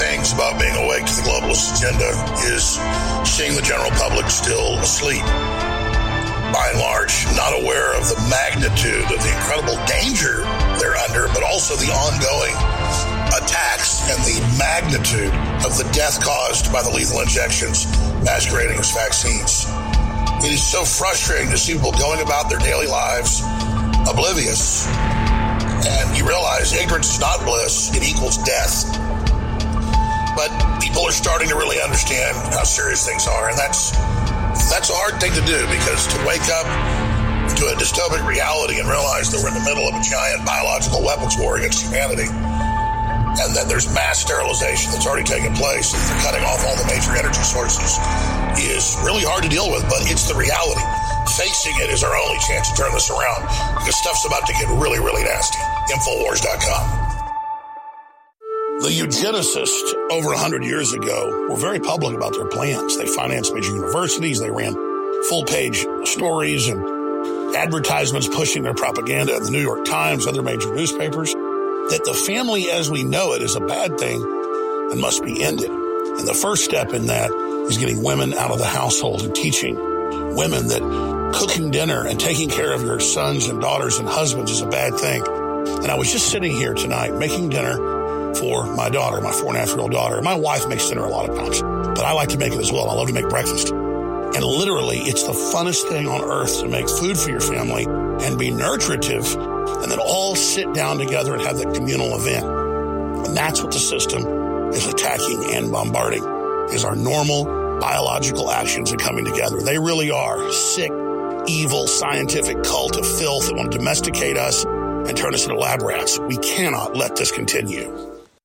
dog being awake to the globalist agenda is seeing the general public still asleep. By and large, not aware of the magnitude of the incredible danger they're under, but also the ongoing attacks and the magnitude of the death caused by the lethal injections masquerading as vaccines. It is so frustrating to see people going about their daily lives oblivious. And you realize ignorance is not bliss, it equals death. But people are starting to really understand how serious things are, and that's That's a hard thing to do, because to wake up to a dystopic reality and realize that we're in the middle of a giant biological weapons war against humanity, and that there's mass sterilization that's already taken place, and they're cutting off all the major energy sources, is really hard to deal with, but it's the reality. Facing it is our only chance to turn this around, because stuff's about to get really, really nasty. Infowars dot com. The eugenicists over one hundred years ago were very public about their plans. They financed major universities. They ran full-page stories and advertisements pushing their propaganda in the New York Times, other major newspapers, that the family as we know it is a bad thing and must be ended. And the first step in that is getting women out of the household and teaching women that cooking dinner and taking care of your sons and daughters and husbands is a bad thing. And I was just sitting here tonight making dinner for my daughter, my four and a half year old daughter. My wife makes dinner a lot of times, but I like to make it as well. I love to make breakfast. And literally, it's the funnest thing on earth to make food for your family and be nurturative, and then all sit down together and have that communal event. And that's what the system is attacking and bombarding, is our normal biological actions and coming together. They really are sick, evil, scientific cult of filth that want to domesticate us and turn us into lab rats. We cannot let this continue.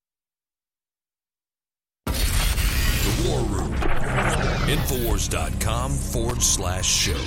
War Room. Infowars.com forward slash show.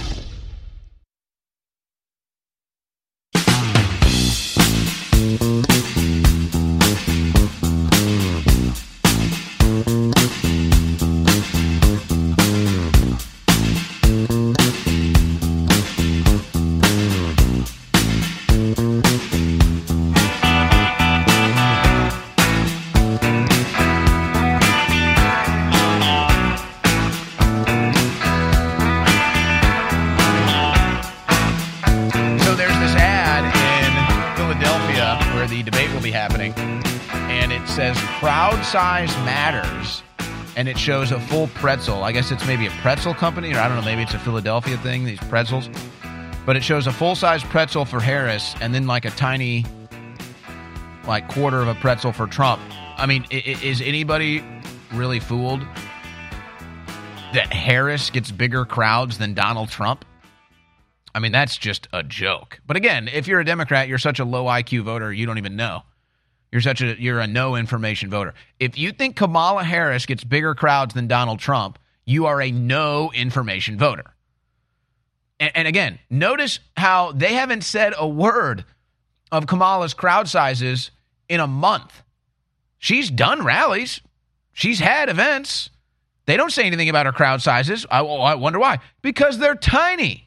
Crowd size matters, and it shows a full pretzel. I guess it's maybe a pretzel company, or I don't know, maybe it's a Philadelphia thing, these pretzels. But it shows a full-size pretzel for Harris, and then like a tiny, like quarter of a pretzel for Trump. I mean, is anybody really fooled that Harris gets bigger crowds than Donald Trump? I mean, that's just a joke. But again, if you're a Democrat, you're such a low I Q voter, you don't even know. You're such a you're a no information voter. If you think Kamala Harris gets bigger crowds than Donald Trump, you are a no information voter. And, and again, notice how they haven't said a word of Kamala's crowd sizes in a month. She's done rallies. She's had events. They don't say anything about her crowd sizes. I, I wonder why. Because they're tiny.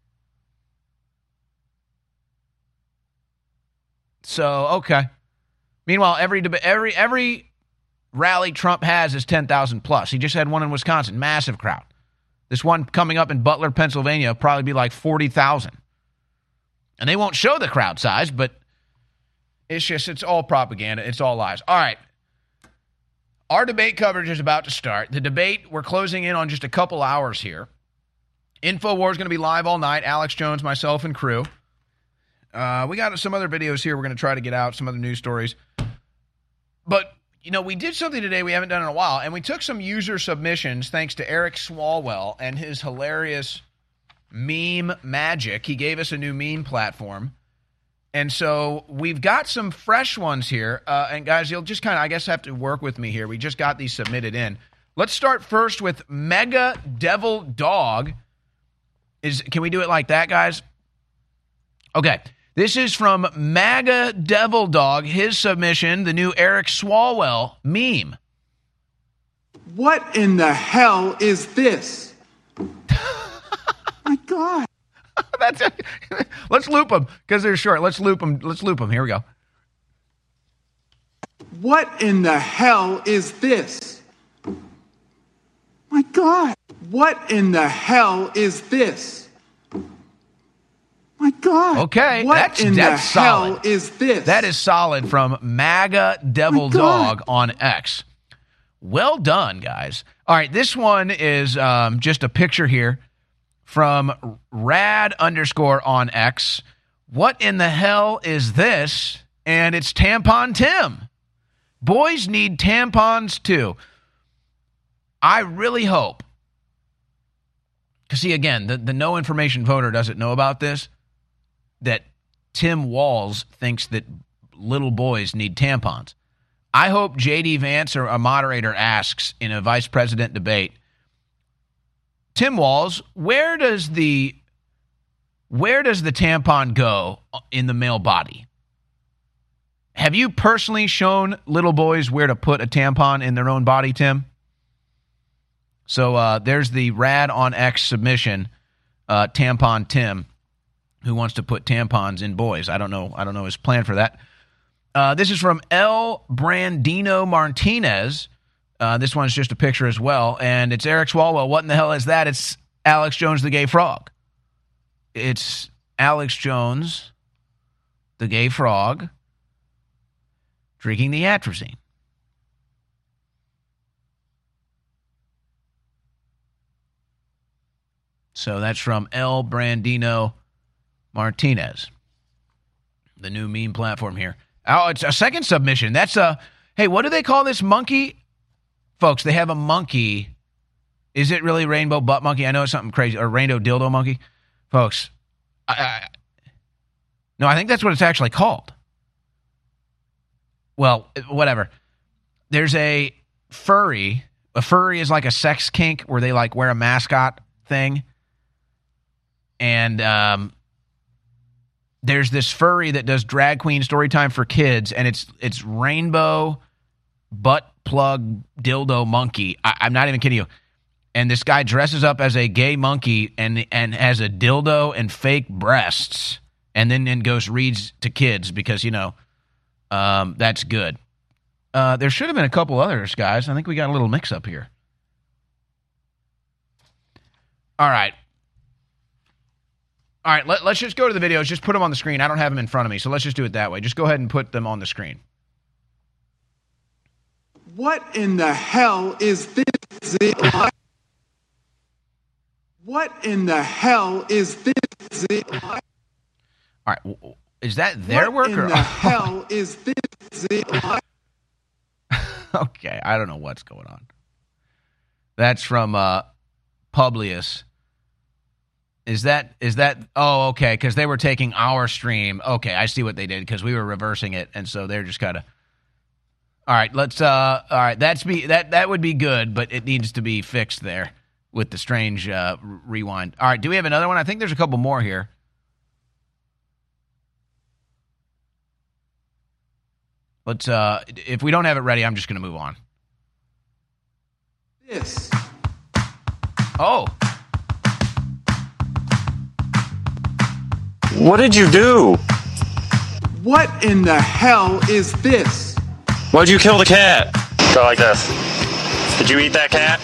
So, okay. Meanwhile, every every every rally Trump has is ten thousand plus. He just had one in Wisconsin, massive crowd. This one coming up in Butler, Pennsylvania, will probably be like forty thousand. And they won't show the crowd size, but it's just, it's all propaganda. It's all lies. All right. Our debate coverage is about to start. The debate, we're closing in on just a couple hours here. InfoWars is going to be live all night. Alex Jones, myself, and crew. Uh, we got some other videos here we're going to try to get out, some other news stories. But, you know, we did something today we haven't done in a while, and we took some user submissions thanks to Eric Swalwell and his hilarious meme magic. He gave us a new meme platform. And so we've got some fresh ones here. Uh, and, guys, you'll just kind of, I guess, have to work with me here. We just got these submitted in. Let's start first with Mega Devil Dog. Is Can we do it like that, guys? Okay. This is from MAGA Devil Dog, his submission, the new Eric Swalwell meme. What in the hell is this? My God. That's it. Let's loop them because they're short. Let's loop them. Let's loop them. Here we go. What in the hell is this? My God. What in the hell is this? My God. Okay, What that's, in that's the solid. hell is this? That is solid from MAGA Devil Dog on X. Well done, guys. All right, this one is um, just a picture here from rad underscore on X. What in the hell is this? And it's Tampon Tim. Boys need tampons too. I really hope, because see, again, the, the no information voter doesn't know about this, that Tim Walz thinks that little boys need tampons. I hope J D Vance or a moderator asks in a vice president debate, Tim Walz, where does the where does the tampon go in the male body? Have you personally shown little boys where to put a tampon in their own body, Tim? So uh, there's the Rad on X submission, uh, Tampon Tim, who wants to put tampons in boys. I don't know. I don't know his plan for that. Uh, this is from L. Brandino Martinez. Uh, this one's just a picture as well, and it's Eric Swalwell. What in the hell is that? It's Alex Jones, the gay frog. It's Alex Jones, the gay frog, drinking the atrazine. So that's from L. Brandino Martinez, the new meme platform here. Oh, it's a second submission. That's a, hey, what do they call this monkey? Folks, they have a monkey. Is it really rainbow butt monkey? I know it's something crazy. Or rainbow dildo monkey. Folks, I, I, no, I think that's what it's actually called. Well, whatever. There's a furry. A furry is like a sex kink where they like wear a mascot thing. And um, there's this furry that does drag queen story time for kids, and it's it's rainbow butt plug dildo monkey. I, I'm not even kidding you. And this guy dresses up as a gay monkey and and has a dildo and fake breasts, and then, then goes reads to kids because, you know, um, that's good. Uh, there should have been a couple others, guys. I think we got a little mix-up here. All right. All right, let, let's just go to the videos. Just put them on the screen. I don't have them in front of me, so let's just do it that way. Just go ahead and put them on the screen. What in the hell is this? What in the hell is this? All right, is that their what work? What or in the hell is this? Okay, I don't know what's going on. That's from uh, Publius. Is that, is that, oh, okay, because they were taking our stream. Okay, I see what they did, because we were reversing it, and so they're just kind of, all right, let's, uh, all right, that's be, that, that would be good, but it needs to be fixed there with the strange uh, rewind. All right, do we have another one? I think there's a couple more here. Let's, uh, if we don't have it ready, I'm just going to move on. This. Oh. What did you do? What in the hell is this? Why'd you kill the cat? Go like this. Did you eat that cat?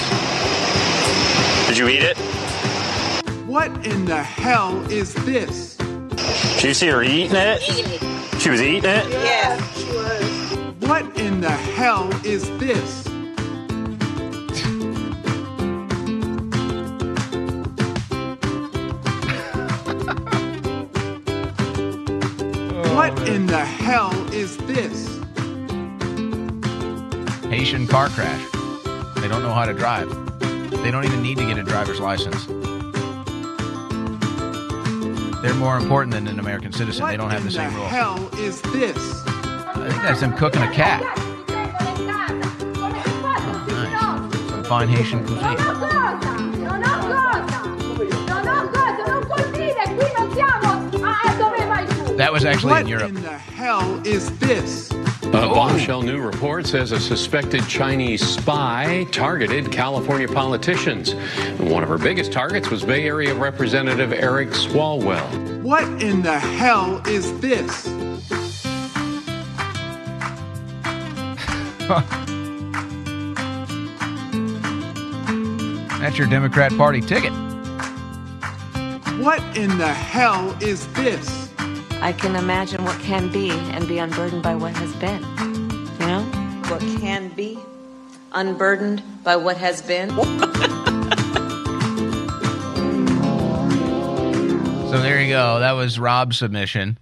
Did you eat it? What in the hell is this? Did you see her eating it? Eating it. She was eating it? Yeah, she was. What in the hell is this? What in the hell is this? Haitian car crash. They don't know how to drive. They don't even need to get a driver's license. They're more important than an American citizen. What they don't have the same rules. What in the hell is this? I think that's them cooking a cat. Oh, nice. Some fine Haitian cuisine. That was actually what in Europe. What in the hell is this? A bombshell new report says a suspected Chinese spy targeted California politicians. And one of her biggest targets was Bay Area Representative Eric Swalwell. What in the hell is this? That's your Democrat Party ticket. What in the hell is this? I can imagine what can be and be unburdened by what has been. You know? What can be unburdened by what has been. So there you go. That was Rob's submission.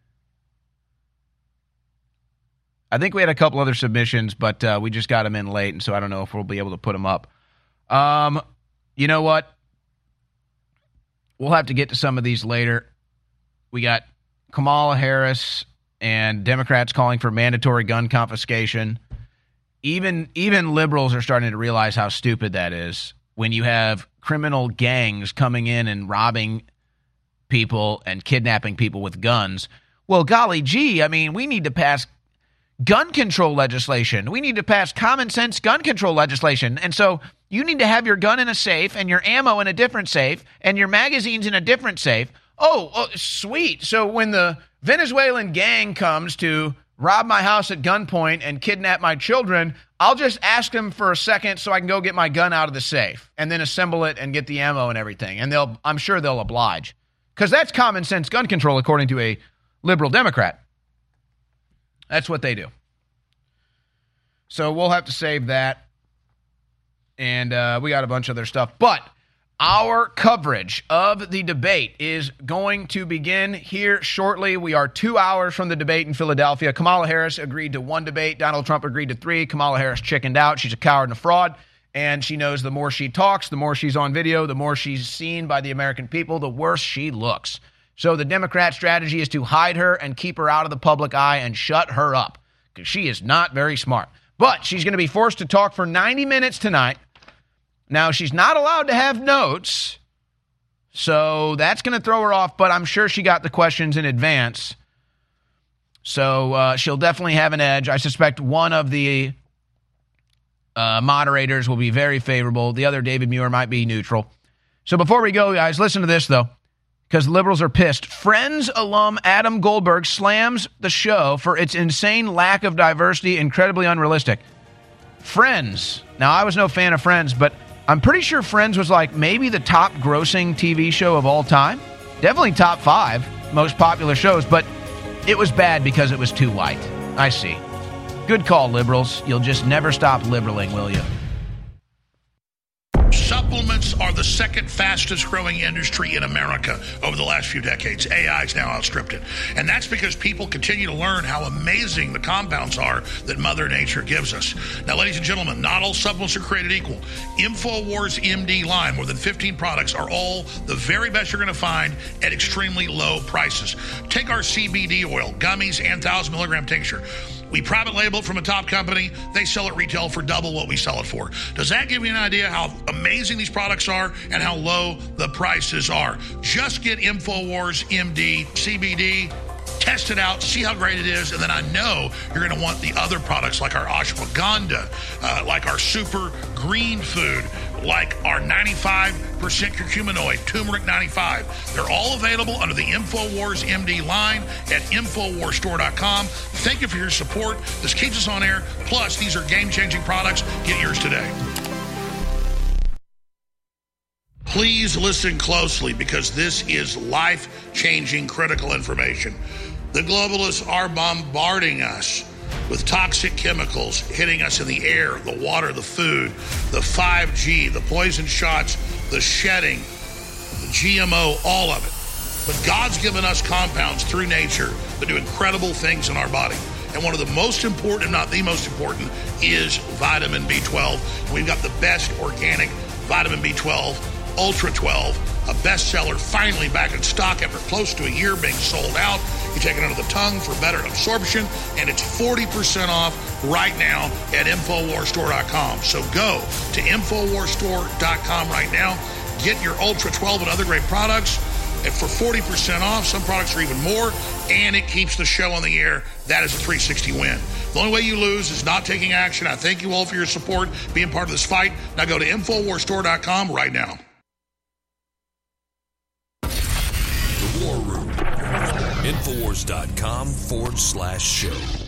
I think we had a couple other submissions, but uh, we just got them in late, and so I don't know if we'll be able to put them up. Um, you know what? We'll have to get to some of these later. We got Kamala Harris and Democrats calling for mandatory gun confiscation. Even even liberals are starting to realize how stupid that is when you have criminal gangs coming in and robbing people and kidnapping people with guns. Well, golly gee, I mean, we need to pass gun control legislation. We need to pass common sense gun control legislation. And so you need to have your gun in a safe and your ammo in a different safe and your magazines in a different safe. Oh, oh, sweet. So when the Venezuelan gang comes to rob my house at gunpoint and kidnap my children, I'll just ask them for a second so I can go get my gun out of the safe and then assemble it and get the ammo and everything. And they'll, I'm sure they'll oblige. Because that's common sense gun control, according to a liberal Democrat. That's what they do. So we'll have to save that. And uh, we got a bunch of other stuff. But our coverage of the debate is going to begin here shortly. We are two hours from the debate in Philadelphia. Kamala Harris agreed to one debate. Donald Trump agreed to three. Kamala Harris chickened out. She's a coward and a fraud. And she knows the more she talks, the more she's on video, the more she's seen by the American people, the worse she looks. So the Democrat strategy is to hide her and keep her out of the public eye and shut her up because she is not very smart. But she's going to be forced to talk for ninety minutes tonight. Now, she's not allowed to have notes, so that's going to throw her off, but I'm sure she got the questions in advance. So uh, she'll definitely have an edge. I suspect one of the uh, moderators will be very favorable. The other, David Muir, might be neutral. So before we go, guys, listen to this, though, because liberals are pissed. Friends alum Adam Goldberg slams the show for its insane lack of diversity, incredibly unrealistic. Friends. Now, I was no fan of Friends, but I'm pretty sure Friends was like maybe the top grossing T V show of all time. Definitely top five most popular shows, but it was bad because it was too white. I see. Good call, liberals. You'll just never stop liberaling, will you? Supplements are the second fastest growing industry in America over the last few decades. A I has now outstripped it. And that's because people continue to learn how amazing the compounds are that Mother Nature gives us. Now, ladies and gentlemen, not all supplements are created equal. InfoWars M D line, more than fifteen products, are all the very best you're going to find at extremely low prices. Take our C B D oil, gummies, and one thousand milligram tincture. We private label it from a top company. They sell it retail for double what we sell it for. Does that give you an idea how amazing these products are and how low the prices are? Just get InfoWars M D C B D, test it out, see how great it is, and then I know you're going to want the other products like our ashwagandha, uh, like our super green food, like our ninety-five percent curcuminoid, turmeric ninety-five. They're all available under the InfoWars M D line at Infowars Store dot com. Thank you for your support. This keeps us on air. Plus, these are game-changing products. Get yours today. Please listen closely because this is life-changing, critical information. The globalists are bombarding us with toxic chemicals hitting us in the air, the water, the food, the five G, the poison shots, the shedding, the G M O, all of it. But God's given us compounds through nature that do incredible things in our body. And one of the most important, if not the most important, is vitamin B twelve. And we've got the best organic vitamin B twelve, Ultra twelve, a bestseller, finally back in stock after close to a year being sold out. You take it under the tongue for better absorption, and it's forty percent off right now at Infowars Store dot com. So go to Infowars Store dot com right now. Get your Ultra twelve and other great products and for forty percent off. Some products are even more, and it keeps the show on the air. That is a three sixty win. The only way you lose is not taking action. I thank you all for your support, being part of this fight. Now go to Infowars Store dot com right now. The War Room. Infowars dot com forward slash show.